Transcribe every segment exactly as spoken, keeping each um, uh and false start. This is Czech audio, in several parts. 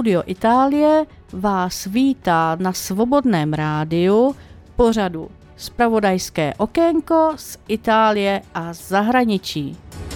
Studio Itálie vás vítá na Svobodném rádiu pořadu Zpravodajské okénko z Itálie a zahraničí.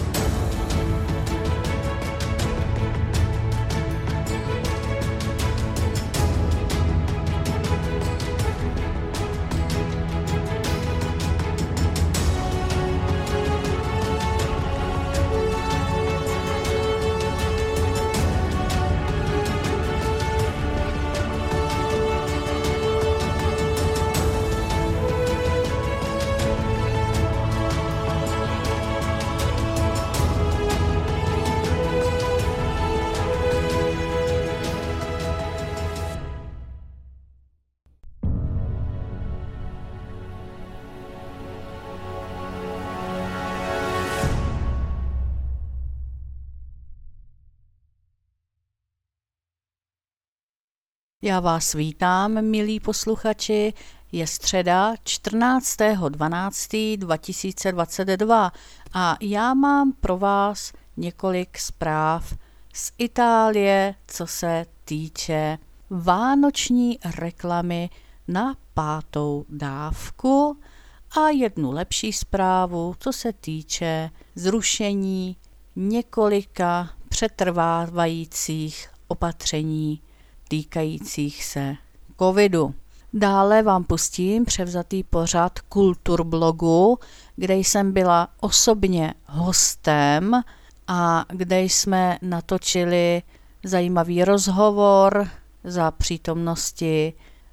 Já vás vítám, milí posluchači, je středa čtrnáctého dvanáctého dva tisíce dvacet dva a já mám pro vás několik zpráv z Itálie, co se týče vánoční reklamy na pátou dávku a jednu lepší zprávu, co se týče zrušení několika přetrvávajících opatření týkajících se covidu. Dále vám pustím převzatý pořad Kulturblogu, kde jsem byla osobně hostem a kde jsme natočili zajímavý rozhovor za přítomnosti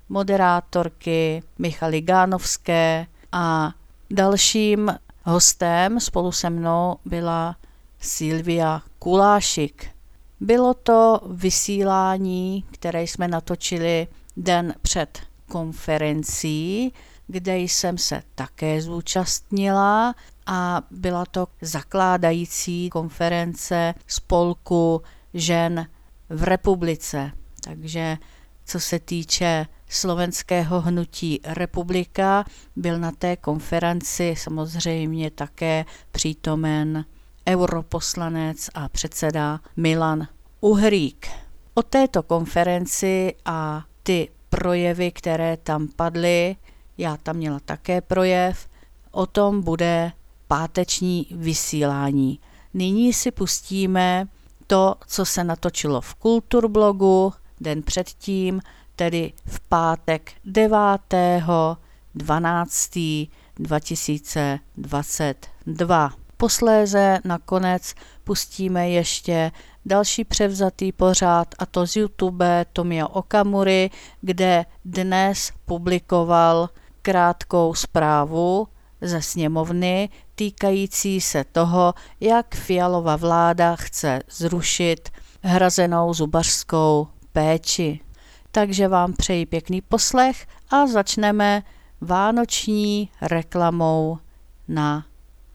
moderátorky Michaly Gánovské a dalším hostem spolu se mnou byla Silvia Kulášik. Bylo to vysílání, které jsme natočili den před konferencí, kde jsem se také zúčastnila a byla to zakládající konference spolku žen v republice. Takže co se týče slovenského hnutí Republika, byl na té konferenci samozřejmě také přítomen europoslanec a předseda Milan Uhrík. O této konferenci a ty projevy, které tam padly, já tam měla také projev, o tom bude páteční vysílání. Nyní si pustíme to, co se natočilo v Kulturblogu den předtím, tedy v pátek devátého dvanáctého dva tisíce dvacet dva. Posléze nakonec pustíme ještě další převzatý pořad, a to z YouTube Tomia Okamury, kde dnes publikoval krátkou zprávu ze sněmovny týkající se toho, jak Fialova vláda chce zrušit hrazenou zubařskou péči. Takže vám přeji pěkný poslech a začneme vánoční reklamou na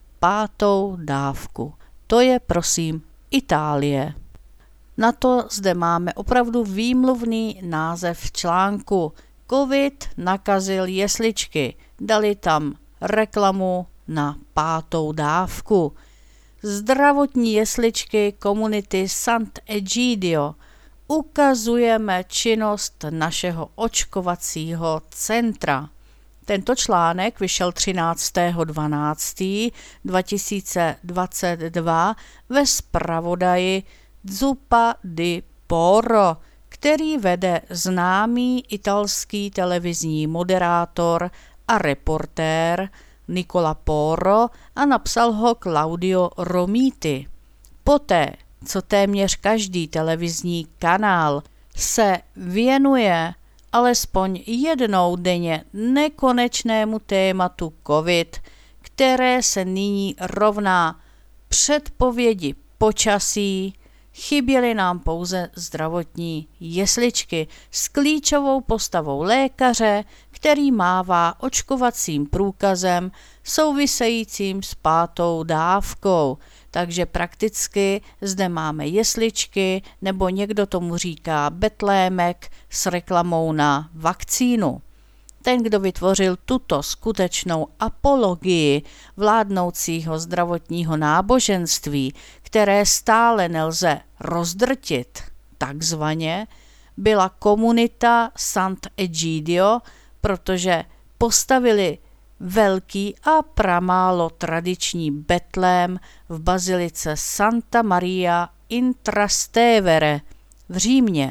pátou dávku. To je prosím Itálie. Na to zde máme opravdu výmluvný název článku. Covid nakazil jesličky. Dali tam reklamu na pátou dávku. Zdravotní jesličky komunity Sant'Egidio. Ukazujeme činnost našeho očkovacího centra. Tento článek vyšel třináctého dvanáctého dva tisíce dvacet dva ve zpravodaji Zuppa di Porro, který vede známý italský televizní moderátor a reportér Nicola Porro a napsal ho Claudio Romiti. Poté, co téměř každý televizní kanál se věnuje alespoň jednou denně nekonečnému tématu COVID, které se nyní rovná předpovědi počasí, chyběly nám pouze zdravotní jesličky s klíčovou postavou lékaře, který mává očkovacím průkazem souvisejícím s pátou dávkou. Takže prakticky zde máme jesličky, nebo někdo tomu říká betlémek s reklamou na vakcínu. Ten, kdo vytvořil tuto skutečnou apologii vládnoucího zdravotního náboženství, které stále nelze rozdrtit, takzvaně, byla komunita Sant'Egidio, protože postavili velký a pramálo tradiční betlém v bazilice Santa Maria in Trastevere v Římě.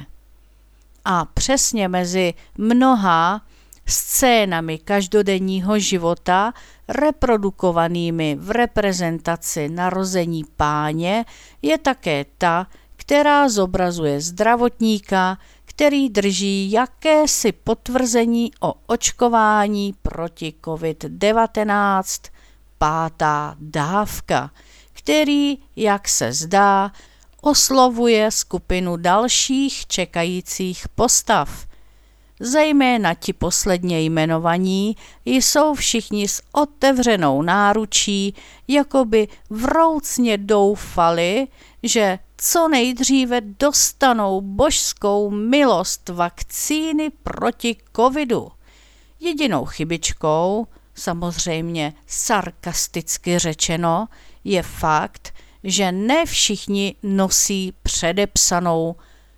A přesně mezi mnoha scénami každodenního života reprodukovanými v reprezentaci narození Páně je také ta, která zobrazuje zdravotníka, který drží jakési potvrzení o očkování proti covid devatenáct, pátá dávka, který, jak se zdá, oslovuje skupinu dalších čekajících postav. Zejména ti posledně jmenovaní jsou všichni s otevřenou náručí, jakoby vroucně doufali, že co nejdříve dostanou božskou milost vakcíny proti covidu. Jedinou chybičkou, samozřejmě sarkasticky řečeno, je fakt, že ne všichni nosí předepsanou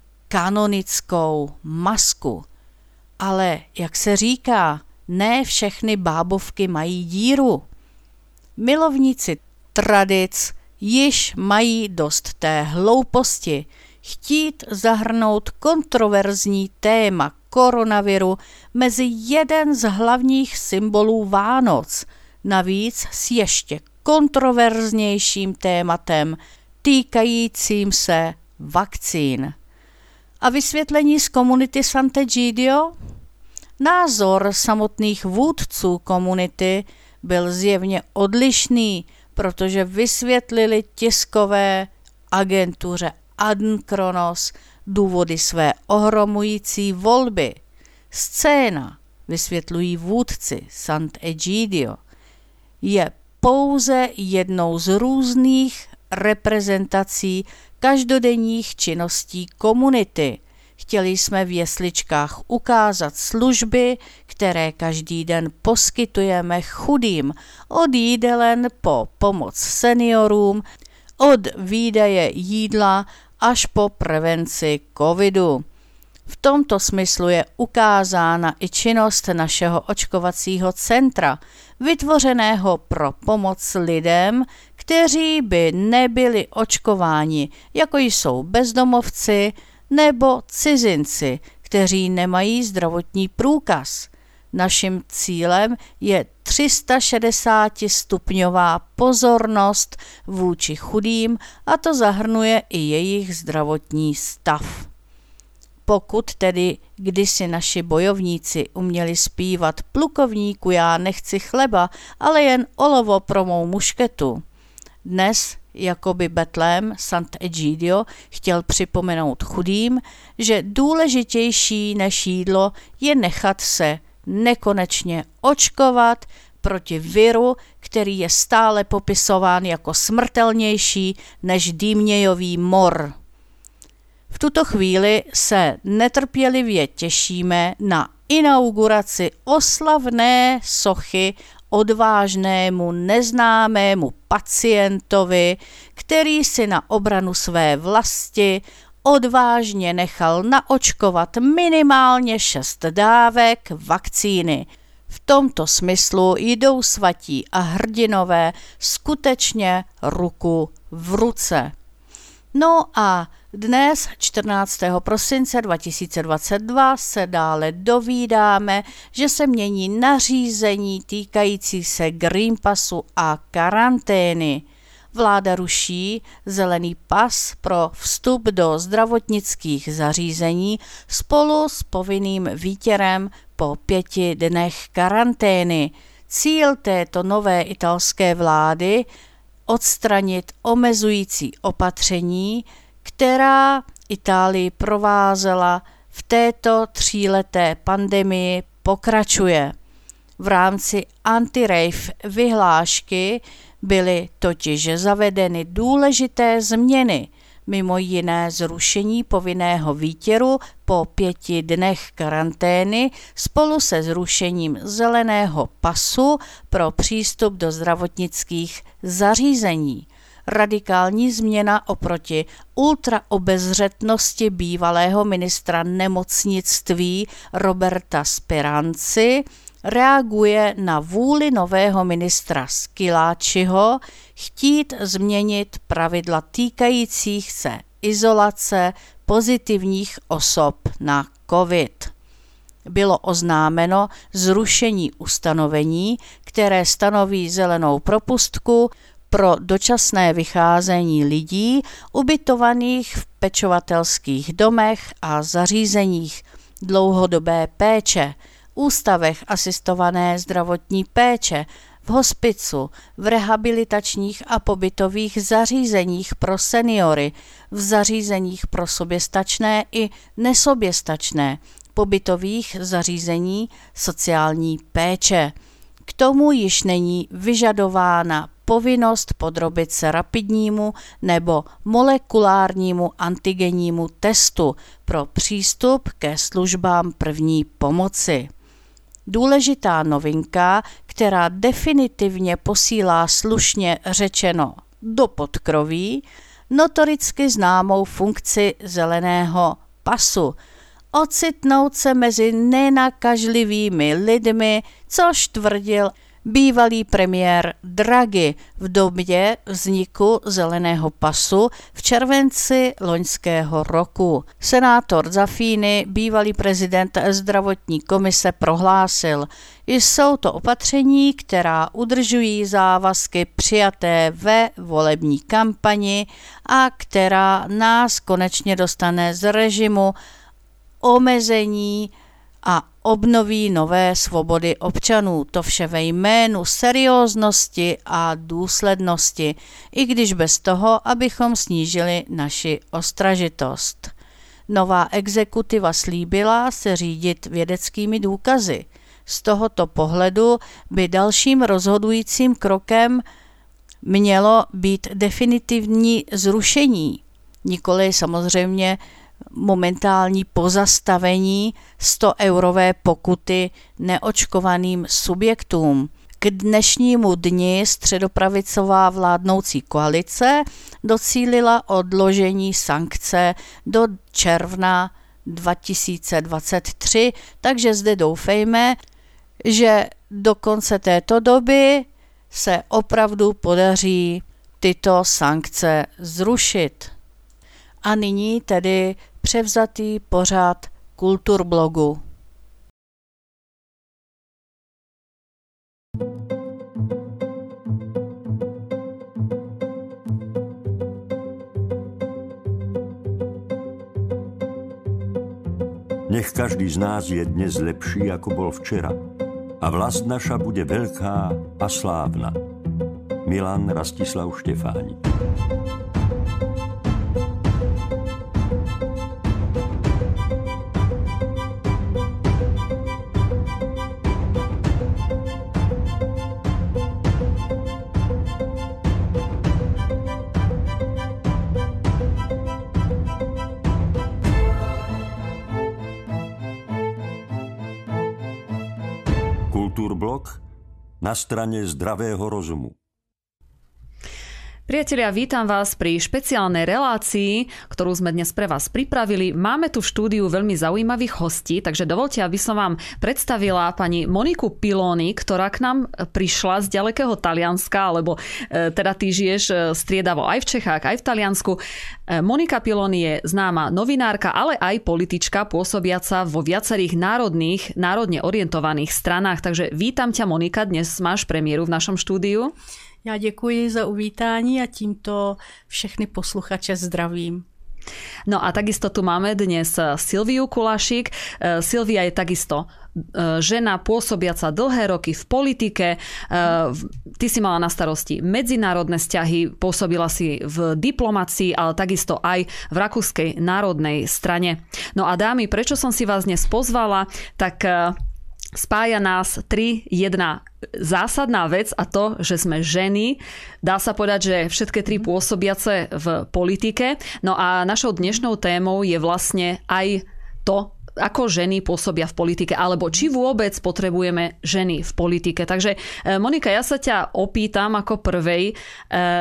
kanonickou masku. Ale, jak se říká, ne všechny bábovky mají díru. Milovníci tradic již mají dost té hlouposti chtít zahrnout kontroverzní téma koronaviru mezi jeden z hlavních symbolů Vánoc, navíc s ještě kontroverznějším tématem týkajícím se vakcín. A vysvětlení z komunity Sant'Egidio? Názor samotných vůdců komunity byl zjevně odlišný, protože vysvětlili tiskové agentuře Adnkronos důvody své ohromující volby. Scéna, vysvětlují vůdci Sant'Egidio, je pouze jednou z různých reprezentací každodenních činností komunity. Chtěli jsme v jesličkách ukázat služby, které každý den poskytujeme chudým, od jídelen po pomoc seniorům, od výdeje jídla až po prevenci covidu. V tomto smyslu je ukázána i činnost našeho očkovacího centra, vytvořeného pro pomoc lidem, kteří by nebyli očkováni, jako jsou bezdomovci nebo cizinci, kteří nemají zdravotní průkaz. Naším cílem je tři sta šedesát stupňová pozornost vůči chudým, a to zahrnuje i jejich zdravotní stav. Pokud tedy kdysi naši bojovníci uměli zpívat plukovníku já nechci chleba, ale jen olovo pro mou mušketu, dnes jakoby betlém Sant'Egidio chtěl připomenout chudým, že důležitější než jídlo je nechat se nekonečně očkovat proti viru, který je stále popisován jako smrtelnější než dýmnějový mor. V tuto chvíli se netrpělivě těšíme na inauguraci oslavné sochy odvážnému neznámému pacientovi, který si na obranu své vlasti odvážně nechal naočkovat minimálně šest dávek vakcíny. V tomto smyslu jdou svatí a hrdinové skutečně ruku v ruce. No a dnes, čtrnáctého prosince dva tisíce dvacet dva, se dále dovídáme, že se mění nařízení týkající se Green Passu a karantény. Vláda ruší zelený pas pro vstup do zdravotnických zařízení spolu s povinným výtěrem po pěti dnech karantény. Cíl této nové italské vlády odstranit omezující opatření, která Itálii provázela v této tříleté pandemii, pokračuje. V rámci anti-rave vyhlášky byly totiž zavedeny důležité změny, mimo jiné zrušení povinného výtěru po pěti dnech karantény spolu se zrušením zeleného pasu pro přístup do zdravotnických zařízení. radikální změna oproti ultraobezřetnosti bývalého ministra nemocnictví Roberta Speranci reaguje na vůli nového ministra Schillaciho chtít změnit pravidla týkajících se izolace pozitivních osob na COVID. Bylo oznámeno zrušení ustanovení, které stanoví zelenou propustku pro dočasné vycházení lidí ubytovaných v pečovatelských domech a zařízeních dlouhodobé péče, ústavech asistované zdravotní péče, v hospicu, v rehabilitačních a pobytových zařízeních pro seniory, v zařízeních pro soběstačné i nesoběstačné, pobytových zařízení sociální péče. K tomu již není vyžadována povinnost podrobit se rapidnímu nebo molekulárnímu antigennímu testu pro přístup ke službám první pomoci. Důležitá novinka, která definitivně posílá slušně řečeno do podkroví notoricky známou funkci zeleného pasu, ocitnout se mezi nenakažlivými lidmi, což tvrdil bývalý premiér Draghi v době vzniku zeleného pasu v červenci loňského roku. Senátor Zaffini, bývalý prezident zdravotní komise, prohlásil, že jsou to opatření, která udržují závazky přijaté ve volební kampani a která nás konečně dostane z režimu omezení a obnoví nové svobody občanů. To vše ve jménu serióznosti a důslednosti, i když bez toho, abychom snížili naši ostražitost. Nová exekutiva slíbila se řídit vědeckými důkazy. Z tohoto pohledu by dalším rozhodujícím krokem mělo být definitivní zrušení, nikoli samozřejmě momentální pozastavení sto eurové pokuty neočkovaným subjektům. K dnešnímu dni středopravicová vládnoucí koalice docílila odložení sankce do června dva tisíce dvacet tři, takže zde doufejme, že do konce této doby se opravdu podaří tyto sankce zrušit. A nyní tedy převzatý pořad Kulturblogu. Nech každý z nás je dnes lepší, ako bol včera. A vlast naša bude veľká a slávna. Milan Rastislav Štefánik. Kultúrblok na strane zdravého rozumu. Priatelia, vítam vás pri špeciálnej relácii, ktorú sme dnes pre vás pripravili. Máme tu v štúdiu veľmi zaujímavých hostí, takže dovolte, aby som vám predstavila pani Moniku Piloni, ktorá k nám prišla z ďalekého Talianska, alebo e, teda ty žiješ striedavo aj v Čechách, aj v Taliansku. E, Monika Piloni je známa novinárka, ale aj politička, pôsobiaca vo viacerých národných, národne orientovaných stranách. Takže vítam ťa, Monika, dnes máš premiéru v našom štúdiu. Já děkuji za uvítání a tímto všechny posluchače zdravím. No a takisto tu máme dnes Silviu Kulašik. Silvia je takisto žena pôsobiaca dlhé roky v politike. Ty si mala na starosti medzinárodné vzťahy, pôsobila si v diplomácii, ale takisto aj v Rakúskej národnej strane. No a dámy, prečo som si vás dnes pozvala, tak spája nás tri, jedna zásadná vec a to, že sme ženy. Dá sa povedať, že všetky tri pôsobiace v politike. No a našou dnešnou témou je vlastne aj to, ako ženy pôsobia v politike, alebo či vôbec potrebujeme ženy v politike. Takže Monika, ja sa ťa opýtam ako prvej,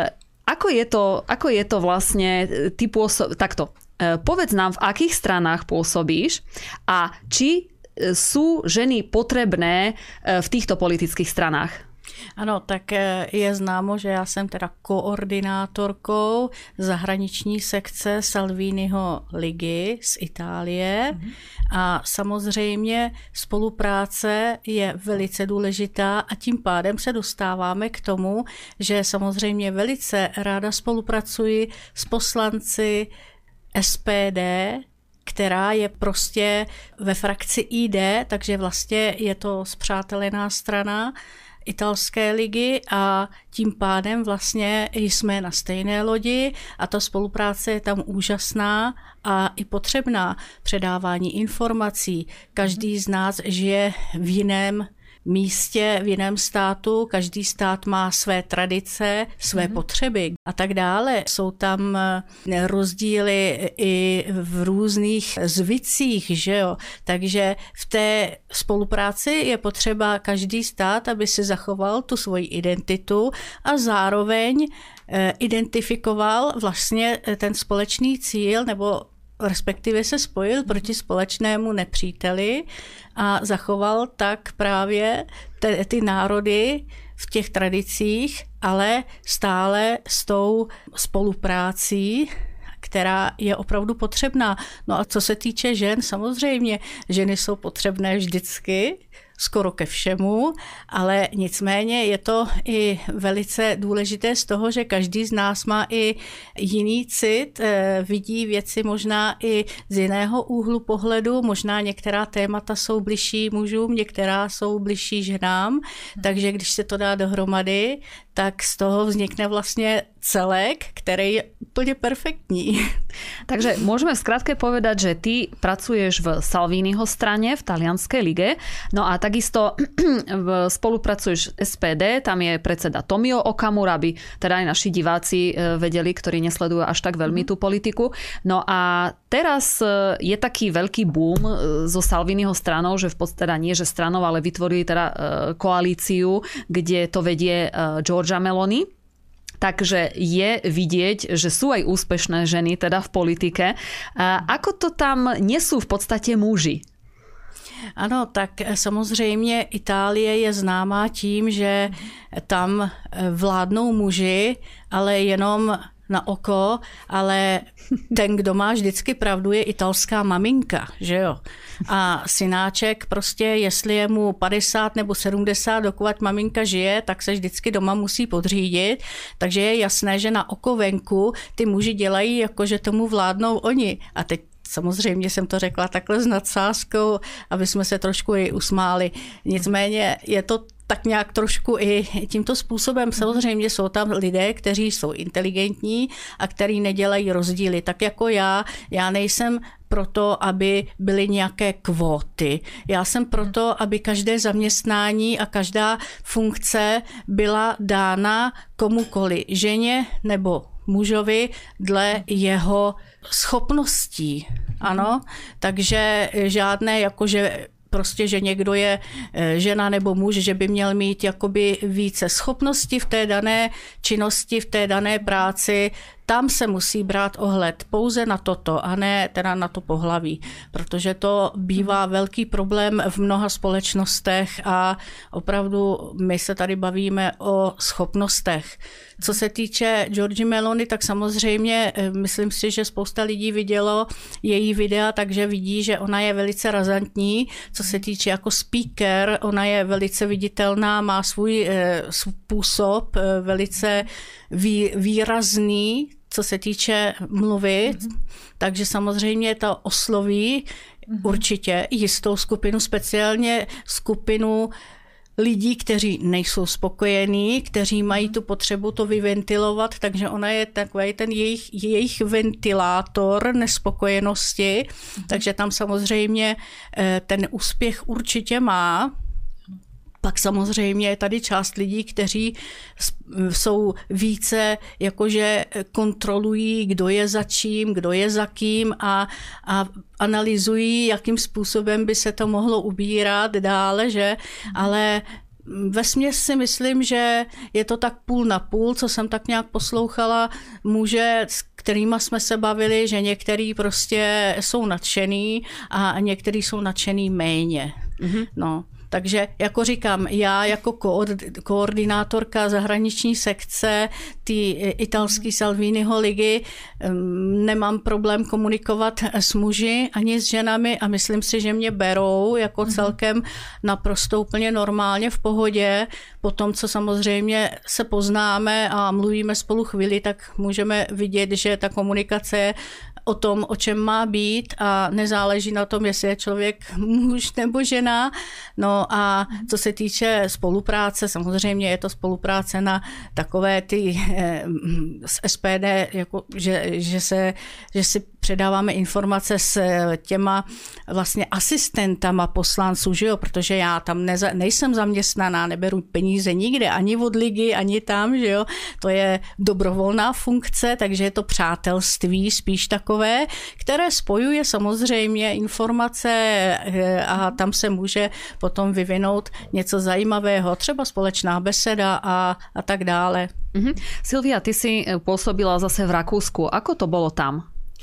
Ako je to, ako je to vlastne, ty pôsob... takto, povedz nám, v akých stranách pôsobíš a či sú ženy potrebné v týchto politických stranách? Ano, tak je známo, že já jsem teda koordinátorkou zahraniční sekce Salviniho ligy z Itálie mm. a samozřejmě spolupráce je velice důležitá a tím pádem se dostáváme k tomu, že samozřejmě velice ráda spolupracuji s poslanci S P D, která je prostě ve frakci I D, takže vlastně je to spřátelená strana italské ligy a tím pádem vlastně jsme na stejné lodi a ta spolupráce je tam úžasná a i potřebná. Předávání informací. Každý z nás žije v jiném místě, v jiném státu, každý stát má své tradice, své mm. potřeby a tak dále. Jsou tam rozdíly i v různých zvycích, že jo? Takže v té spolupráci je potřeba každý stát, aby si zachoval tu svoji identitu a zároveň identifikoval vlastně ten společný cíl nebo respektive se spojil proti společnému nepříteli a zachoval tak právě te, ty národy v těch tradicích, ale stále s tou spoluprácí, která je opravdu potřebná. No a co se týče žen, samozřejmě, ženy jsou potřebné vždycky, skoro ke všemu, ale nicméně je to i velice důležité z toho, že každý z nás má i jiný cit, vidí věci možná i z jiného úhlu pohledu, možná některá témata jsou bližší mužům, některá jsou bližší ženám, takže když se to dá dohromady, tak z toho vznikne vlastně celek, který je úplně perfektní. Takže môžeme v skratke povedať, že ty pracuješ v Salviniho strane, v talianskej lige, no a takisto spolupracuješ s es pé dé, tam je predseda Tomio Okamura, aby teda aj naši diváci vedeli, ktorí nesledujú až tak veľmi tú politiku. No a teraz je taký veľký boom zo Salviniho stranou, že v podstate nie, že stranou, ale vytvorili teda koalíciu, kde to vedie Giorgia Meloni. Takže je vidieť, že sú aj úspešné ženy teda v politike. A ako to tam nesú v podstate muži? Ano, tak samozřejmě Itálie je známá tím, že tam vládnou muži, ale jenom na oko, ale ten, kdo má vždycky pravdu, je italská maminka, že jo. A synáček prostě, jestli je mu padesát nebo sedmdesát, dokud maminka žije, tak se vždycky doma musí podřídit, takže je jasné, že na oko venku ty muži dělají, jako že tomu vládnou oni. A teď samozřejmě jsem to řekla takhle s nadsázkou, aby jsme se trošku i usmáli. Nicméně je to tak nějak trošku i tímto způsobem. Samozřejmě jsou tam lidé, kteří jsou inteligentní a kteří nedělají rozdíly. Tak jako já, já nejsem proto, aby byly nějaké kvóty. Já jsem proto, aby každé zaměstnání a každá funkce byla dána komukoli, ženě nebo mužovi dle jeho schopností. Ano, takže žádné jakože prostě, že někdo je žena nebo muž, že by měl mít jakoby více schopností v té dané činnosti, v té dané práci, tam se musí brát ohled pouze na toto a ne teda na to pohlaví, protože to bývá velký problém v mnoha společnostech a opravdu my se tady bavíme o schopnostech. Co se týče Giorgie Meloni, tak samozřejmě myslím si, že spousta lidí vidělo její videa, takže vidí, že ona je velice razantní. Co se týče jako speaker, ona je velice viditelná, má svůj způsob velice vý, výrazný, co se týče mluvy, mm-hmm. takže samozřejmě to osloví mm-hmm. určitě jistou skupinu, speciálně skupinu lidí, kteří nejsou spokojení, kteří mají tu potřebu to vyventilovat, takže ona je takový ten jejich, jejich ventilátor nespokojenosti, mm-hmm. takže tam samozřejmě ten úspěch určitě má. Pak samozřejmě je tady část lidí, kteří jsou více, jakože kontrolují, kdo je za čím, kdo je za kým a, a analyzují, jakým způsobem by se to mohlo ubírat dále, že? Ale vesměs si myslím, že je to tak půl na půl, co jsem tak nějak poslouchala, muže, s kterýma jsme se bavili, že některý prostě jsou nadšený a některý jsou nadšený méně. Mm-hmm. No. Takže jako říkám, já jako koordinátorka zahraniční sekce té italské Salviniho ligy nemám problém komunikovat s muži ani s ženami a myslím si, že mě berou jako celkem naprosto úplně normálně v pohodě. Po tom, co samozřejmě se poznáme a mluvíme spolu chvíli, tak můžeme vidět, že ta komunikace je o tom, o čem má být a nezáleží na tom, jestli je člověk muž nebo žena. No a co se týče spolupráce, samozřejmě je to spolupráce na takové ty eh, z S P D, jako, že, že, se, že si předáváme informace s těma vlastně asistentama poslanců, že jo? Protože já tam neza, nejsem zaměstnaná, neberu peníze nikde, ani od ligy, ani tam, že jo? To je dobrovolná funkce, takže je to přátelství spíš takové, které spojuje samozřejmě informace a tam se může potom vyvinout něco zajímavého, třeba společná beseda a, a tak dále. Mhm. Silvia, ty si pôsobila zase v Rakúsku. Ako to bolo tam?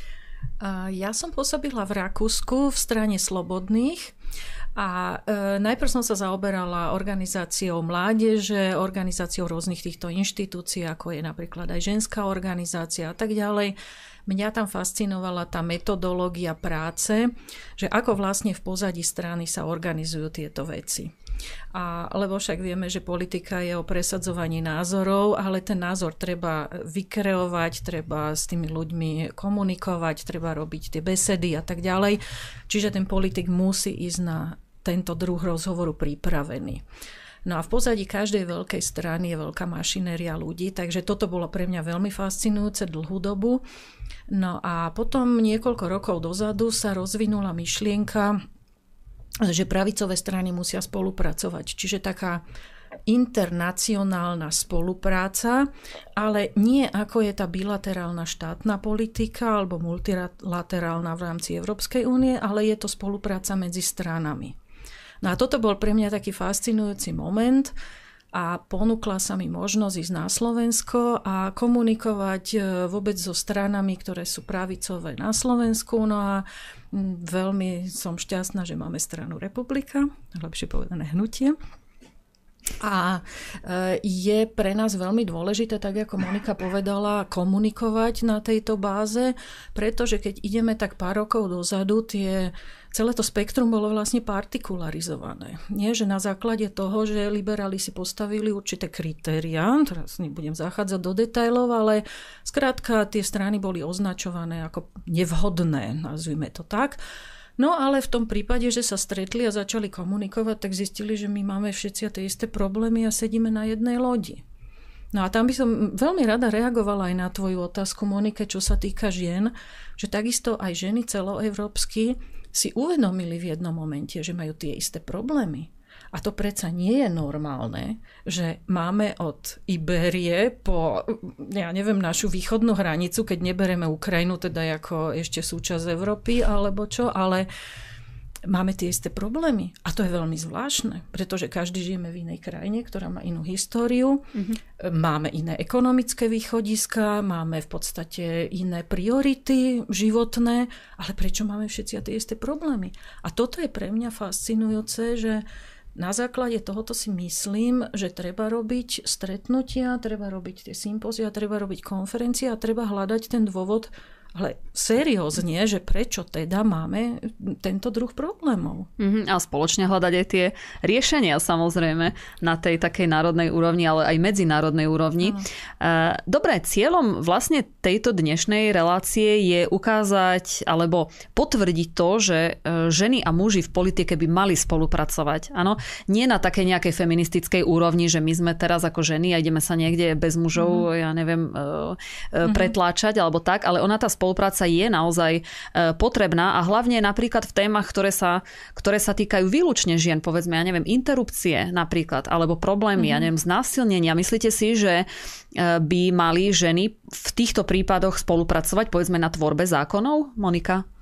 Ja som pôsobila v Rakúsku v strane Slobodných a e, najprv som sa zaoberala organizáciou mládeže, organizáciou rôznych týchto inštitúcií, ako je napríklad aj ženská organizácia a tak ďalej. Mňa tam fascinovala tá metodológia práce, že ako vlastne v pozadí strany sa organizujú tieto veci. A, lebo však vieme, že politika je o presadzovaní názorov, ale ten názor treba vykreovať, treba s tými ľuďmi komunikovať, treba robiť tie besedy a tak ďalej. Čiže ten politik musí ísť na tento druh rozhovoru pripravený. No a v pozadí každej veľkej strany je veľká mašinéria ľudí, takže toto bolo pre mňa veľmi fascinujúce dlhú dobu. No a potom niekoľko rokov dozadu sa rozvinula myšlienka, že pravicové strany musia spolupracovať. Čiže taká internacionálna spolupráca, ale nie ako je tá bilaterálna štátna politika alebo multilaterálna v rámci Európskej únie, ale je to spolupráca medzi stranami. No a toto bol pre mňa taký fascinujúci moment a ponúkla sa mi možnosť ísť na Slovensko a komunikovať vôbec so stranami, ktoré sú pravicové na Slovensku. No a veľmi som šťastná, že máme stranu Republika, lepšie povedané hnutie. A je pre nás veľmi dôležité, tak ako Monika povedala, komunikovať na tejto báze, pretože keď ideme tak pár rokov dozadu, tie, celé to spektrum bolo vlastne partikularizované. Nie, že na základe toho, že liberáli si postavili určité kritériá, teraz nebudem zachádzať do detailov, ale skrátka tie strany boli označované ako nevhodné, nazvime to tak. No ale v tom prípade, že sa stretli a začali komunikovať, tak zistili, že my máme všetci tie isté problémy a sedíme na jednej lodi. No a tam by som veľmi rada reagovala aj na tvoju otázku, Monike, čo sa týka žien, že takisto aj ženy celoeurópsky si uvedomili v jednom momente, že majú tie isté problémy. A to predsa nie je normálne, že máme od Ibérie po, ja neviem, našu východnú hranicu, keď nebereme Ukrajinu, teda ako ešte súčasť Európy, alebo čo, ale máme tie isté problémy. A to je veľmi zvláštne, pretože každý žijeme v inej krajine, ktorá má inú históriu, mm-hmm. máme iné ekonomické východiska, máme v podstate iné priority životné, ale prečo máme všetci tie isté problémy? A toto je pre mňa fascinujúce, že na základe tohoto si myslím, že treba robiť stretnutia, treba robiť tie sympózia, treba robiť konferencie a treba hľadať ten dôvod, ale seriózne, že prečo teda máme tento druh problémov. Mm-hmm. A spoločne hľadať aj tie riešenia, samozrejme, na tej takej národnej úrovni, ale aj medzinárodnej úrovni. Mm. Dobre, cieľom vlastne tejto dnešnej relácie je ukázať alebo potvrdiť to, že ženy a muži v politike by mali spolupracovať. Áno, nie na takej nejakej feministickej úrovni, že my sme teraz ako ženy a ideme sa niekde bez mužov, mm. ja neviem, pretláčať alebo tak, ale ona tá spolupráca je naozaj potrebná a hlavne napríklad v témach, ktoré sa, ktoré sa týkajú výlučne žien, povedzme, ja neviem, interrupcie napríklad, alebo problémy, mm-hmm. ja neviem, znásilnenia. Myslíte si, že by mali ženy v týchto prípadoch spolupracovať, povedzme, na tvorbe zákonov, Monika?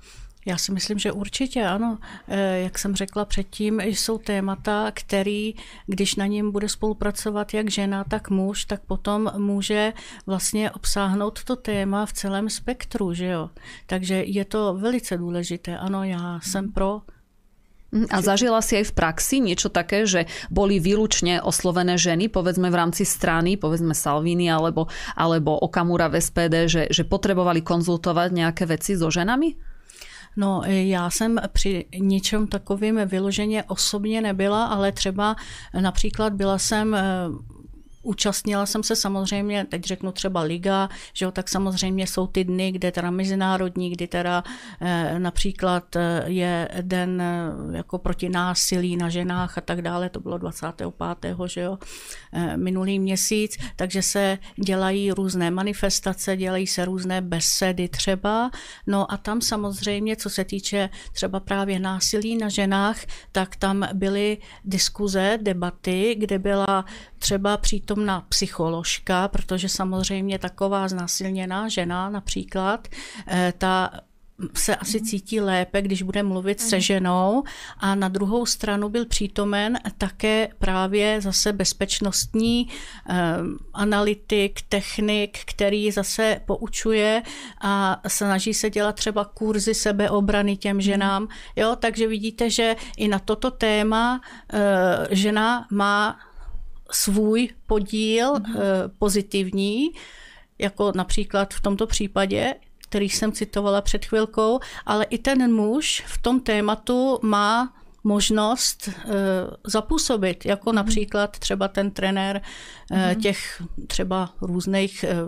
Já si myslím, že určitě ano. Jak jsem řekla předtím, jsou témata, který, když na něm bude spolupracovat jak žena, tak muž, tak potom může vlastně obsáhnout to téma v celém spektru, že jo. Takže je to velice důležité. Ano, já jsem pro. A zažila si aj v praxi niečo také, že boli výlučne oslovené ženy, povedzme v rámci strany, povedzme Salvini alebo, alebo Okamura v es pé dé, že, že potrebovali konzultovať nejaké veci so ženami? No, já jsem při ničem takovým vyloženě osobně nebyla, ale třeba například byla jsem... Účastnila jsem se samozřejmě, teď řeknu třeba liga, že jo, tak samozřejmě jsou ty dny, kde teda mezinárodní, kdy teda eh, například je den eh, jako proti násilí na ženách a tak dále, to bylo dvacátého pátého že jo, eh, minulý měsíc, takže se dělají různé manifestace, dělají se různé besedy třeba, no a tam samozřejmě, co se týče třeba právě násilí na ženách, tak tam byly diskuze, debaty, kde byla třeba přítomná psycholožka, protože samozřejmě taková znásilněná žena například, ta se asi cítí lépe, když bude mluvit se ženou, a na druhou stranu byl přítomen také právě zase bezpečnostní eh, analytik, technik, který zase poučuje a snaží se dělat třeba kurzy sebeobrany těm ženám. Jo, takže vidíte, že i na toto téma eh, žena má svůj podíl eh, pozitivní, jako například v tomto případě, který jsem citovala před chvilkou, ale i ten muž v tom tématu má možnost e, zapůsobit, jako například třeba ten trenér e, těch třeba různých, e,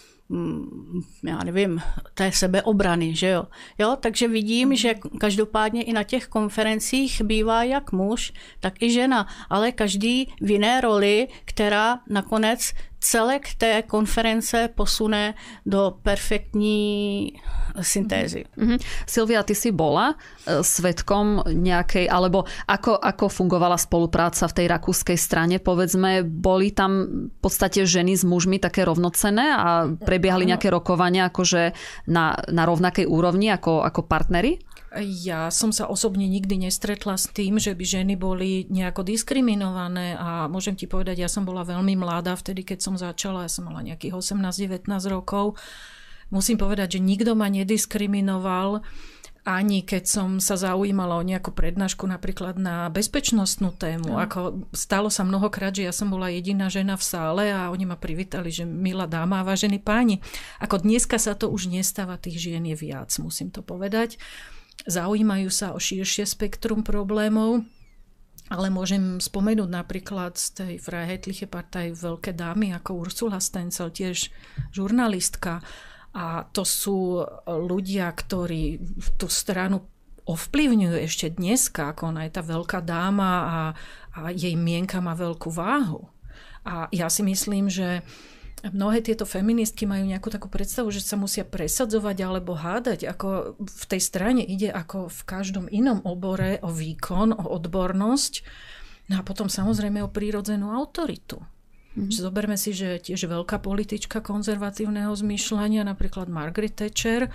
já nevím, té sebeobrany, že jo. jo. Takže vidím, že každopádně i na těch konferencích bývá jak muž, tak i žena, ale každý v jiné roli, která nakonec celek té konference posune do perfektní syntézy. Mm-hmm. Silvia, ty si bola svedkom nejakej, alebo ako, ako fungovala spolupráca v tej rakúskej strane? Povedzme, boli tam v podstate ženy s mužmi také rovnocenné a prebiehali nejaké rokovania akože na, na rovnakej úrovni ako, ako partneri? Ja som sa osobne nikdy nestretla s tým, že by ženy boli nejako diskriminované, a môžem ti povedať, ja som bola veľmi mladá vtedy, keď som začala, ja som mala nejakých osemnásť devätnásť rokov. Musím povedať, že nikto ma nediskriminoval, ani keď som sa zaujímala o nejakú prednášku napríklad na bezpečnostnú tému. Mm. Ako stalo sa mnohokrát, že ja som bola jediná žena v sále a oni ma privítali, že milá dáma a vážení páni. Ako dneska sa to už nestáva, tých žien je viac, musím to povedať. Zaujímajú sa o širšie spektrum problémov, ale môžem spomenúť napríklad z tej Freiheitliche Partei veľké dámy ako Ursula Stenzel, tiež žurnalistka. A to sú ľudia, ktorí tú stranu ovplyvňujú ešte dneska, ako ona je tá veľká dáma a, a jej mienka má veľkú váhu. A ja si myslím, že mnohé tieto feministky majú nejakú takú predstavu, že sa musia presadzovať alebo hádať, ako v tej strane ide ako v každom inom obore o výkon, o odbornosť, no a potom samozrejme o prírodzenú autoritu. Mm-hmm. Zoberme si, že tiež veľká politička konzervatívneho zmýšľania, napríklad Margaret Thatcher,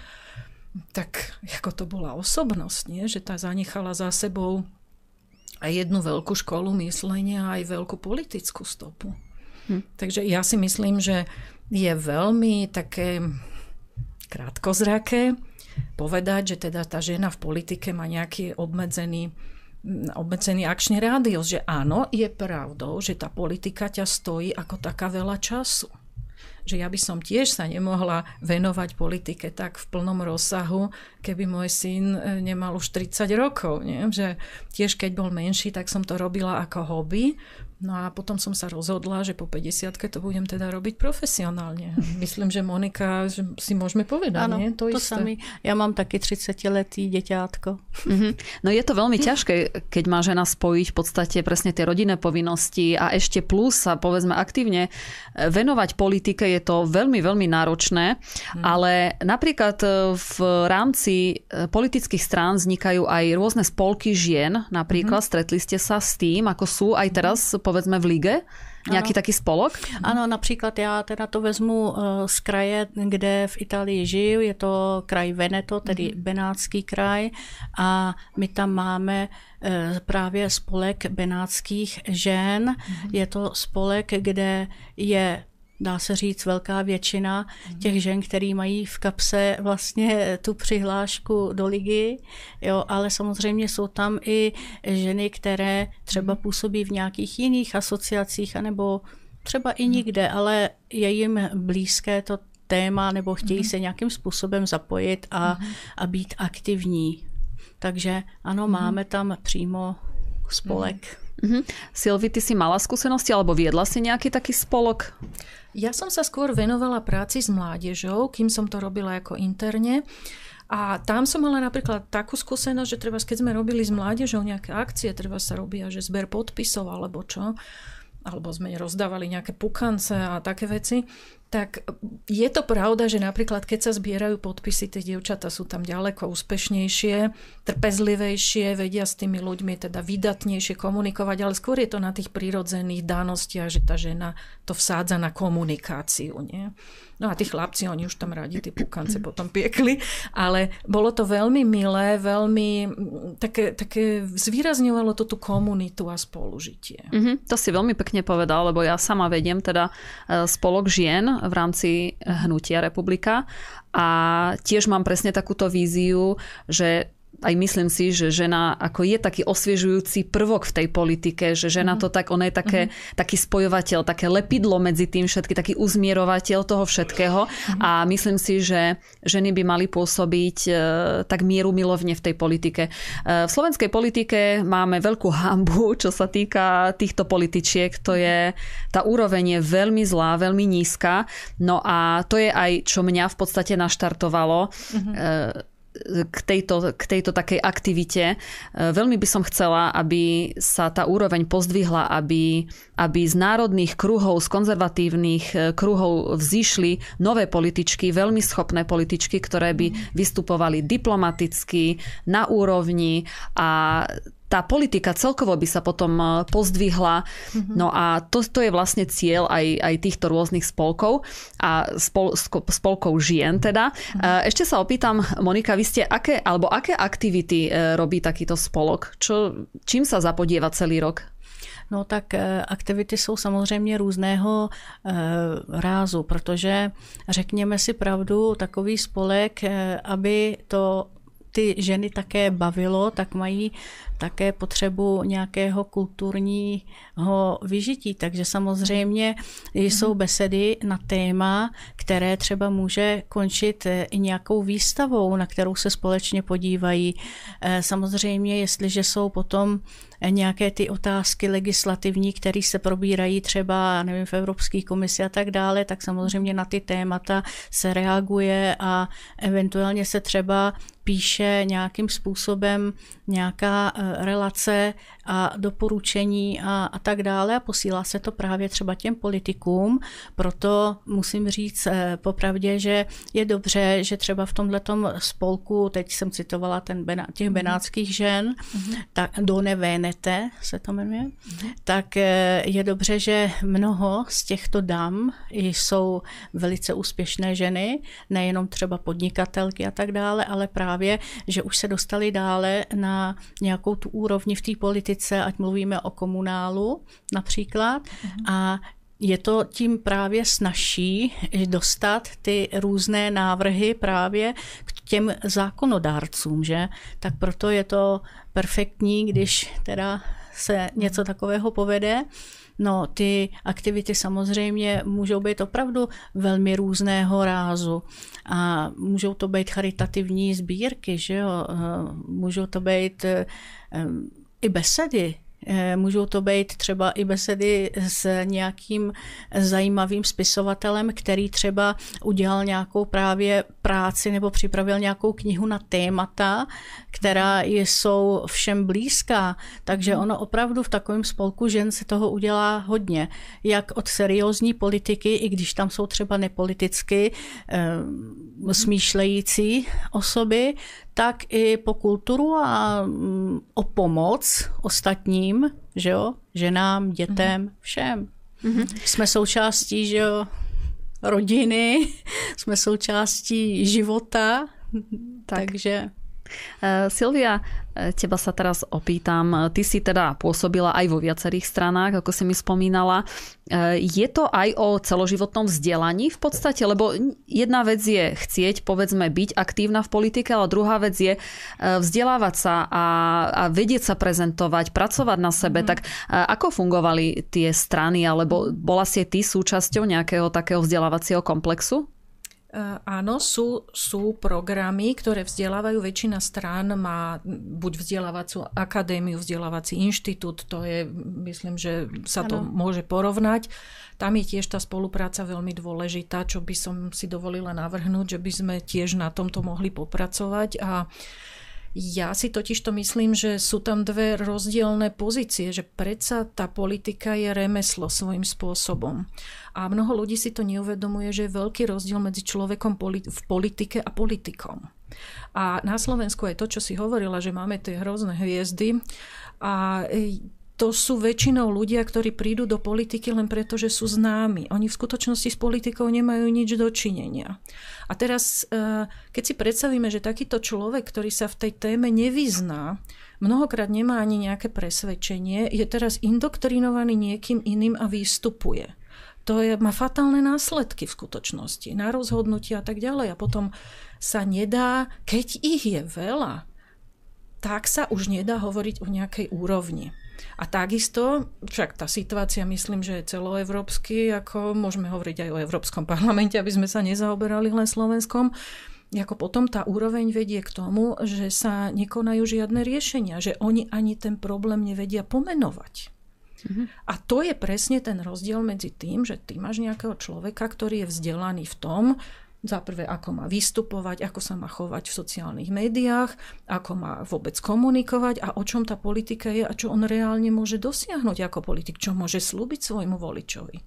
tak ako to bola osobnosť, nie? Že tá zanechala za sebou aj jednu veľkú školu myslenia, aj veľkú politickú stopu. Hm. Takže ja si myslím, že je veľmi také krátkozraké povedať, že teda tá žena v politike má nejaký obmedzený, obmedzený akčný rádius, že áno, je pravdou, že tá politika ťa stojí ako taká veľa času. Že ja by som tiež sa nemohla venovať politike tak v plnom rozsahu, keby môj syn nemal už tridsať rokov. Nie? Že tiež keď bol menší, tak som to robila ako hobby. No a potom som sa rozhodla, že po päťdesiatke to budem teda robiť profesionálne. Myslím, že Monika, že si môžeme povedať, ano, nie? To, to isté. Sami. Ja mám taky tridsaťletý deťátko. Mm-hmm. No je to veľmi ťažké, keď má žena spojiť v podstate presne tie rodinné povinnosti a ešte plus sa povedzme aktívne venovať politike, je to veľmi, veľmi náročné. Hmm. Ale napríklad v rámci politických strán vznikajú aj rôzne spolky žien. Napríklad hmm. stretli ste sa s tým, ako sú aj teraz povedzme v lige? Nějaký taký spolok? Ano, například já teda to vezmu z kraje, kde v Itálii žiju, je to kraj Veneto, tedy mm. Benátský kraj, a my tam máme právě spolek benátských žen. Mm. Je to spolek, kde je, dá se říct, velká většina těch žen, který mají v kapse vlastně tu přihlášku do ligy, jo, ale samozřejmě jsou tam i ženy, které třeba působí v nějakých jiných asociacích, anebo třeba i nikde, ale je jim blízké to téma, nebo chtějí se nějakým způsobem zapojit a, a být aktivní. Takže ano, máme tam přímo spolek. Mm-hmm. Silvi, ty si mala skúsenosti alebo viedla si nejaký taký spolok? Ja som sa skôr venovala práci s mládežou, kým som to robila ako interne. A tam som mala napríklad takú skúsenosť, že treba, keď sme robili s mládežou nejaké akcie, treba sa robia, že zber podpisov alebo čo, alebo sme rozdávali nejaké pukance a také veci, tak je to pravda, že napríklad keď sa zbierajú podpisy, tie dievčatá sú tam ďaleko úspešnejšie, trpezlivejšie, vedia s tými ľuďmi teda vydatnejšie komunikovať, ale skôr je to na tých prírodzených danostiach, že tá žena to vsádza na komunikáciu, nie? No a tí chlapci, oni už tam radi tie pukance potom piekli, ale bolo to veľmi milé, veľmi také, také zvýrazňovalo to tú komunitu a spolužitie. Mm-hmm, to si veľmi pekne povedal, lebo ja sama vediem teda spolok žien v rámci hnutia Republika a tiež mám presne takúto víziu, že aj myslím si, že žena ako je taký osviežujúci prvok v tej politike, že žena to tak, ona je také, mm-hmm. taký spojovateľ, také lepidlo medzi tým všetky, taký uzmierovateľ toho všetkého mm-hmm. a myslím si, že ženy by mali pôsobiť e, tak mierumilovne v tej politike. E, v slovenskej politike máme veľkú hanbu, čo sa týka týchto političiek, to je, tá úroveň je veľmi zlá, veľmi nízka, no a to je aj, čo mňa v podstate naštartovalo mm-hmm. e, K tejto, k tejto takej aktivite. Veľmi by som chcela, aby sa tá úroveň pozdvihla, aby, aby z národných kruhov, z konzervatívnych kruhov vzišli nové političky, veľmi schopné političky, ktoré by vystupovali diplomaticky, na úrovni a tá politika celkovo by sa potom pozdvihla. Mm-hmm. No a to, to je vlastne cieľ aj, aj týchto rôznych spolkov a spol, spolkov žien teda. Mm-hmm. Ešte sa opýtam, Monika, vy ste aké, alebo aké aktivity robí takýto spolok? Čo, čím sa zapodieva celý rok? No tak aktivity jsou samozřejmě různého rázu, protože řekněme si pravdu, takový spolek, aby to ty ženy také bavilo, tak mají také potřebu nějakého kulturního vyžití. Takže samozřejmě jsou besedy na téma, které třeba může končit i nějakou výstavou, na kterou se společně podívají. Samozřejmě, jestliže jsou potom nějaké ty otázky legislativní, které se probírají třeba, nevím, v Evropské komisi a tak dále, tak samozřejmě na ty témata se reaguje a eventuálně se třeba píše nějakým způsobem nějaká relace a doporučení a, a tak dále a posílá se to právě třeba těm politikům. Proto musím říct popravdě, že je dobře, že třeba v tomhletom spolku, teď jsem citovala ten Bena, těch benátských žen, mm-hmm. tak Donne Venete se to jmenuje, mm-hmm. tak je dobře, že mnoho z těchto dam jsou velice úspěšné ženy, nejenom třeba podnikatelky a tak dále, ale právě, že už se dostali dále na nějakou tu úrovni v té politice, ať mluvíme o komunálu například. Mm-hmm. A je to tím právě snazší dostat ty různé návrhy právě k těm zákonodárcům, že? Tak proto je to perfektní, když teda se něco takového povede. No, ty aktivity samozřejmě můžou být opravdu velmi různého rázu a můžou to být charitativní sbírky, že jo? Můžou to být i besedy, můžou to být třeba i besedy s nějakým zajímavým spisovatelem, který třeba udělal nějakou právě práci nebo připravil nějakou knihu na témata, která jsou všem blízká. Takže ono opravdu v takovém spolku žen se toho udělá hodně. Jak od seriózní politiky, i když tam jsou třeba nepoliticky eh, smýšlející osoby, tak i po kulturu a o pomoc ostatním, že jo, ženám, dětem, všem. Mm-hmm. Jsme součástí, že jo, rodiny, jsme součástí života, tak. takže... Uh, Silvia, teba sa teraz opýtam. Ty si teda pôsobila aj vo viacerých stranách, ako si mi spomínala. Uh, je to aj o celoživotnom vzdelaní v podstate? Lebo jedna vec je chcieť, povedzme, byť aktívna v politike, ale druhá vec je vzdelávať sa a, a vedieť sa prezentovať, pracovať na sebe. Mm. Tak uh, ako fungovali tie strany? Alebo bola si ty súčasťou nejakého takého vzdelávacieho komplexu? Áno, sú, sú programy, ktoré vzdelávajú. Väčšina strán má buď vzdelávaciu akadémiu, vzdelávací inštitút, to je, myslím, že sa to ano. môže porovnať. Tam je tiež tá spolupráca veľmi dôležitá, čo by som si dovolila navrhnúť, že by sme tiež na tomto mohli popracovať. A ja si totiž to myslím, že sú tam dve rozdielne pozície, že predsa tá politika je remeslo svojím spôsobom. A mnoho ľudí si to neuvedomuje, že je veľký rozdiel medzi človekom v politike a politikom. A na Slovensku aj to, čo si hovorila, že máme tie hrozné hviezdy a to sú väčšinou ľudia, ktorí prídu do politiky len preto, že sú známi. Oni v skutočnosti s politikou nemajú nič dočinenia. A teraz, keď si predstavíme, že takýto človek, ktorý sa v tej téme nevyzná, mnohokrát nemá ani nejaké presvedčenie, je teraz indoktrinovaný niekým iným a vystupuje. To je, má fatálne následky v skutočnosti, na rozhodnutia a tak ďalej. A potom sa nedá, keď ich je veľa, tak sa už nedá hovoriť o nejakej úrovni. A takisto, však tá situácia myslím, že je celoevropsky, ako môžeme hovoriť aj o Európskom parlamente, aby sme sa nezaoberali len Slovenskom, ako potom tá úroveň vedie k tomu, že sa nekonajú žiadne riešenia, že oni ani ten problém nevedia pomenovať. Mhm. A to je presne ten rozdiel medzi tým, že ty máš nejakého človeka, ktorý je vzdelaný v tom, za prvé, ako má vystupovať, ako sa má chovať v sociálnych médiách, ako má vôbec komunikovať a o čom tá politika je a čo on reálne môže dosiahnuť ako politik, čo môže slúbiť svojmu voličovi.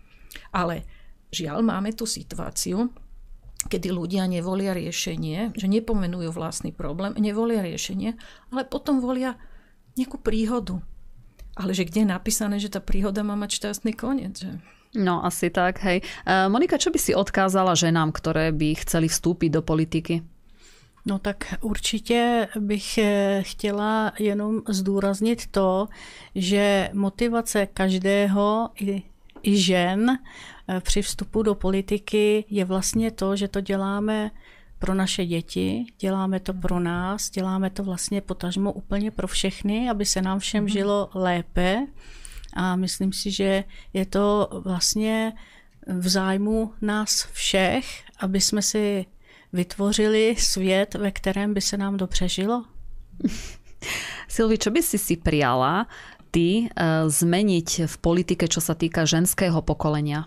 Ale žiaľ, máme tú situáciu, kedy ľudia nevolia riešenie, že nepomenujú vlastný problém, nevolia riešenie, ale potom volia nejakú príhodu. Ale že kde je napísané, že tá príhoda má mať šťastný koniec, že... No, asi tak, hej. Monika, čo by si odkázala ženám, ktoré by chceli vstúpiť do politiky? No tak určitě bych chtěla jenom zdůraznit to, že motivace každého i, i žen při vstupu do politiky je vlastně to, že to děláme pro naše děti, děláme to pro nás, děláme to vlastně potažmo úplně pro všechny, aby se nám všem žilo lépe. A myslím si, že je to vlastně v zájmu nás všech, aby jsme si vytvořili svět, ve kterém by se nám dobře žilo. Silvi, čo by si si prijala ty uh, zmeniť v politike, čo sa týka ženského pokolenia?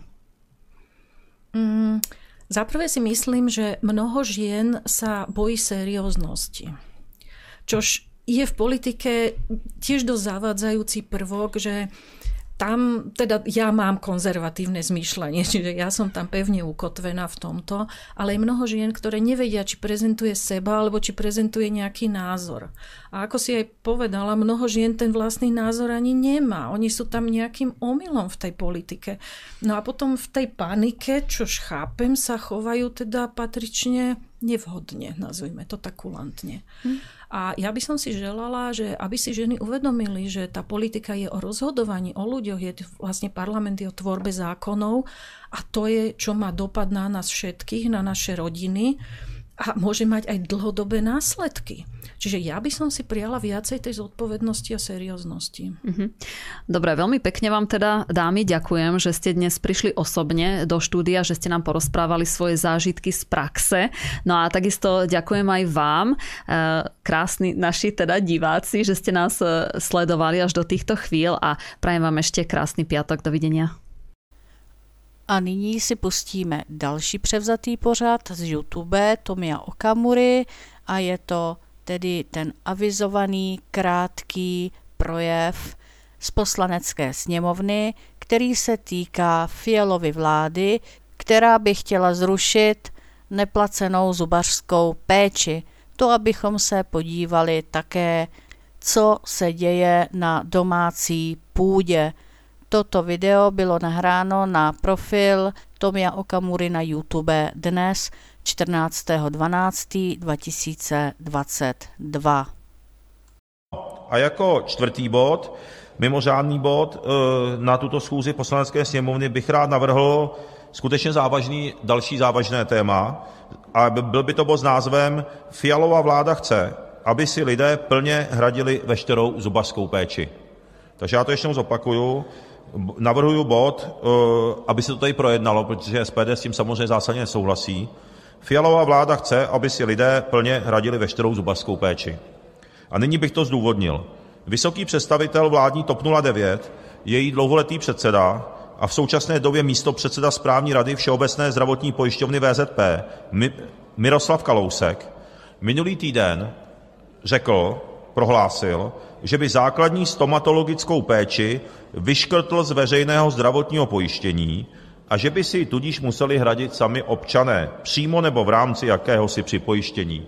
Mm, zaprvé si myslím, že mnoho žien sa bojí serióznosti. Čož je v politike tiež dosť zavádzajúci prvok, že tam, teda ja mám konzervatívne zmýšľanie, čiže ja som tam pevne ukotvená v tomto, ale je mnoho žien, ktoré nevedia, či prezentuje seba, alebo či prezentuje nejaký názor. A ako si aj povedala, mnoho žien ten vlastný názor ani nemá. Oni sú tam nejakým omylom v tej politike. No a potom v tej panike, čož chápem, sa chovajú teda patrične nevhodne, nazvime to tak kulantne. Hm. A ja by som si želala, že aby si ženy uvedomili, že tá politika je o rozhodovaní, o ľuďoch, je vlastne parlament je o tvorbe zákonov a to je, čo má dopad na nás všetkých, na naše rodiny a môže mať aj dlhodobé následky. Čiže ja by som si prijala viacej tej zodpovednosti a serióznosti. Mhm. Dobre, veľmi pekne vám teda, dámy, ďakujem, že ste dnes prišli osobne do štúdia, že ste nám porozprávali svoje zážitky z praxe. No a takisto ďakujem aj vám, krásni naši teda diváci, že ste nás sledovali až do týchto chvíľ a prajem vám ešte krásny piatok. Dovidenia. A nyní si pustíme další převzatý pořad z YouTube Tomia Okamury a je to tedy ten avizovaný krátký projev z poslanecké sněmovny, který se týká Fialovy vlády, která by chtěla zrušit neplacenou zubařskou péči. To, abychom se podívali také, co se děje na domácí půdě. Toto video bylo nahráno na profil Tomia Okamury na YouTube dnes čtrnáctého dvanáctého dva tisíce dvacet dva. A jako čtvrtý bod, mimořádný bod na tuto schůzi Poslanecké sněmovny bych rád navrhl skutečně závažný, další závažné téma. A byl by to bod s názvem Fialova vláda chce, aby si lidé plně hradili veškerou zubařskou péči. Takže já to ještě jednou zopakuju. Navrhuju bod, aby se to tady projednalo, protože S P D s tím samozřejmě zásadně nesouhlasí. Fialova vláda chce, aby si lidé plně hradili veškerou zubařskou péči. A nyní bych to zdůvodnil. Vysoký představitel vládní TOP nula devět, její dlouholetý předseda a v současné době místopředseda správní rady Všeobecné zdravotní pojišťovny V Z P Miroslav Kalousek minulý týden řekl, prohlásil, že by základní stomatologickou péči vyškrtl z veřejného zdravotního pojištění a že by si ji tudíž museli hradit sami občané, přímo nebo v rámci jakéhosi připojištění.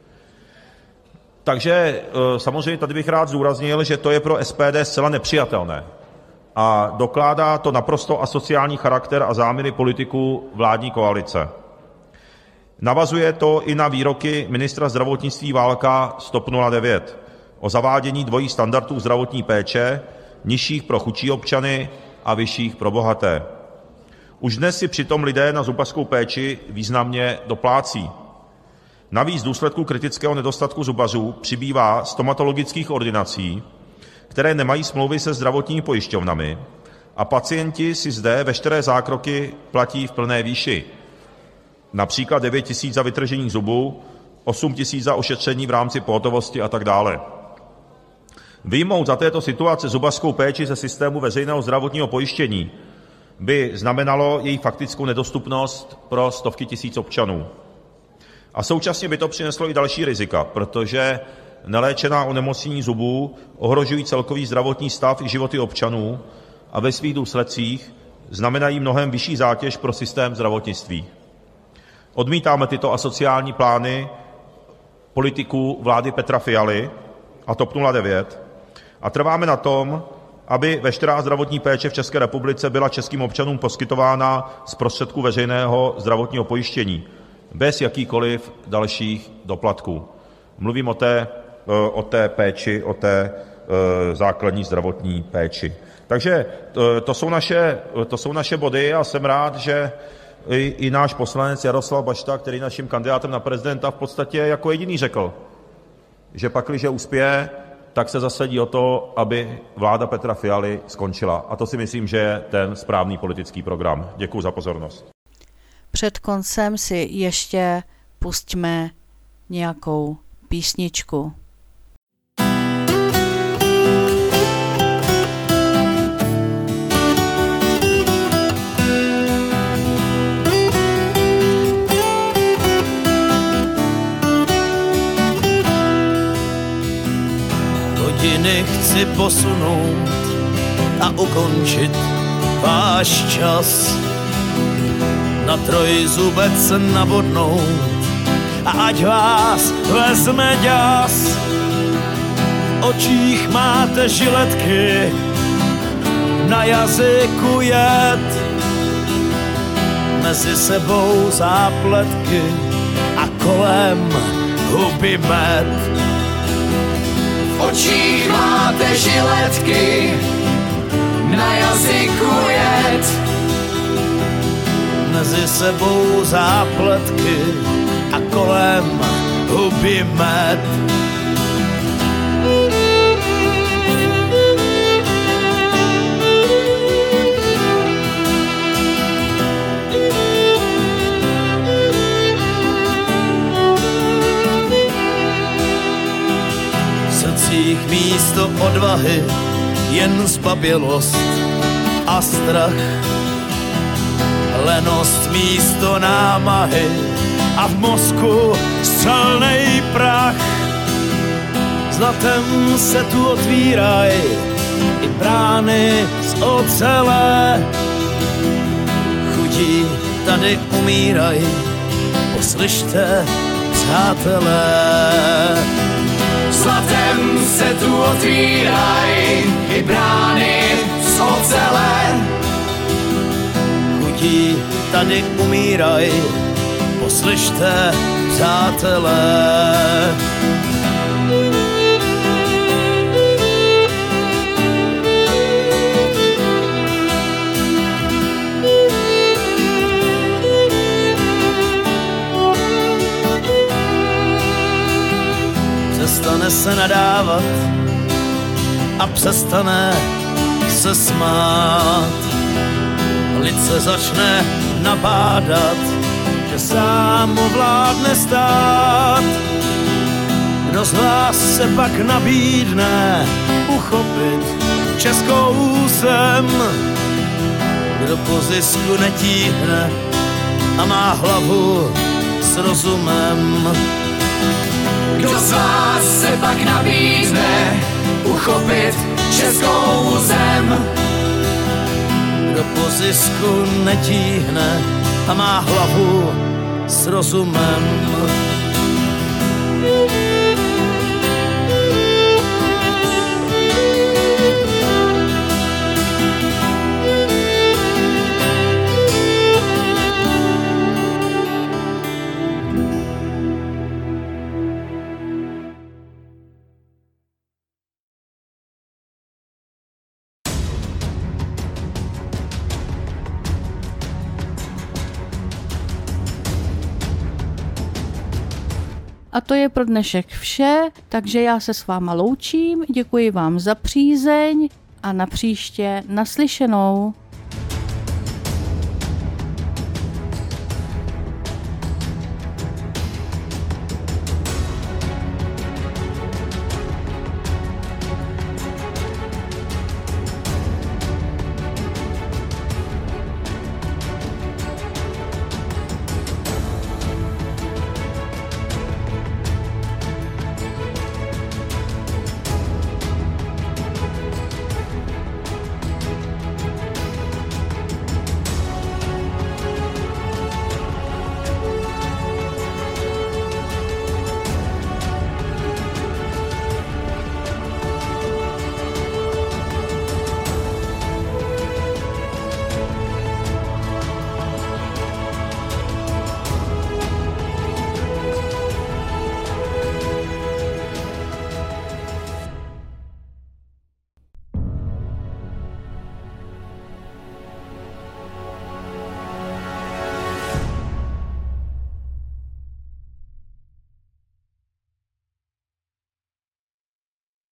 Takže samozřejmě tady bych rád zdůraznil, že to je pro S P D zcela nepřijatelné a dokládá to naprosto asociální charakter a záměry politiků vládní koalice. Navazuje to i na výroky ministra zdravotnictví Válka z TOP nula devět o zavádění dvojích standardů zdravotní péče, nižších pro chudší občany a vyšších pro bohaté. Už dnes si přitom lidé na zubařskou péči významně doplácí. Navíc v důsledku kritického nedostatku zubařů přibývá stomatologických ordinací, které nemají smlouvy se zdravotními pojišťovnami a pacienti si zde veškeré zákroky platí v plné výši. Například devět tisíc za vytržení zubu, osm tisíc za ošetření v rámci pohotovosti a tak dále. Vyjmout za této situace zubařskou péči ze systému veřejného zdravotního pojištění by znamenalo její faktickou nedostupnost pro stovky tisíc občanů. A současně by to přineslo i další rizika, protože neléčená onemocnění zubů ohrožují celkový zdravotní stav i životy občanů a ve svých důsledcích znamenají mnohem vyšší zátěž pro systém zdravotnictví. Odmítáme tyto asociální plány politiků vlády Petra Fialy a TOP nula devět a trváme na tom, aby veškerá zdravotní péče v České republice byla českým občanům poskytována z prostředků veřejného zdravotního pojištění, bez jakýchkoliv dalších doplatků. Mluvím o té, o té péči, o té základní zdravotní péči. Takže to jsou naše, to jsou naše body a jsem rád, že i, i náš poslanec Jaroslav Bašta, který je naším kandidátem na prezidenta, v podstatě jako jediný řekl, že pakliže uspěje, tak se zasadí o to, aby vláda Petra Fialy skončila. A to si myslím, že je ten správný politický program. Děkuji za pozornost. Před koncem si ještě pustíme nějakou písničku. Hodiny chci posunout a ukončit váš čas. Na trojzubec nabodnout a ať vás vezme ďas. V očích máte žiletky, na jazyku jed, mezi sebou zápletky a kolem huby med. V očích máte žiletky, na jazyku jed, mezi sebou zápletky a kolem huby med. V srdcích místo odvahy jen zbabělost a strach, lenost místo námahy a v mozku střelnej prach. Zlatem se tu otvíraj i brány z ocele, chudí tady umíraj, poslyšte, přátelé. Zlatem se tu otvíraj i brány z z ocele. Chutí tady umíraj, poslyšte, přátelé. Přestane se nadávat a přestane se smát. Lid se začne nabádat, že sám mu vládne stát. Kdo z vás se pak nabídne uchopit českou zem? Kdo po zisku netíhne a má hlavu s rozumem? Kdo z vás se pak nabídne uchopit českou zem? Kdo po zisku netíhne a má hlavu s rozumem? A to je pro dnešek vše, takže já se s váma loučím, děkuji vám za přízeň a na příště naslyšenou.